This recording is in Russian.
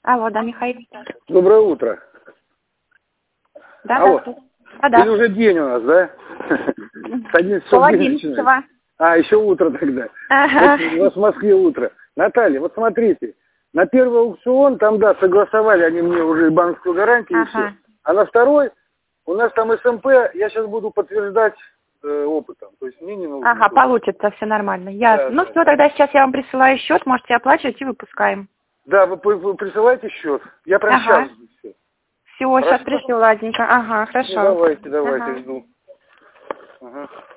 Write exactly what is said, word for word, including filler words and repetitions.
Алло, да, Михаил. Доброе утро. Да, Алло. да. А, да. Или уже день у нас, да? С одиннадцати Пол часов день одиннадцатого. начинается. А, еще утро тогда. Ага. Вот у вас в Москве утро. Наталья, вот смотрите. На первый аукцион, там, да, согласовали они мне уже банковскую гарантию и все. Ага. А на второй, у нас там СМП, я сейчас буду подтверждать э, опытом. То есть мне не нужно. Ага, получится, все нормально. Ясно. Да, Ну да, все, да. тогда сейчас я вам присылаю счет, можете оплачивать и выпускаем. Да, вы, вы- вы присылайте счет. Я прям Ага. сейчас жду все. Все, сейчас Хорошо? пришлю, ладненько. Ага, Ну, хорошо. давайте, давайте, Ага. жду. Ага.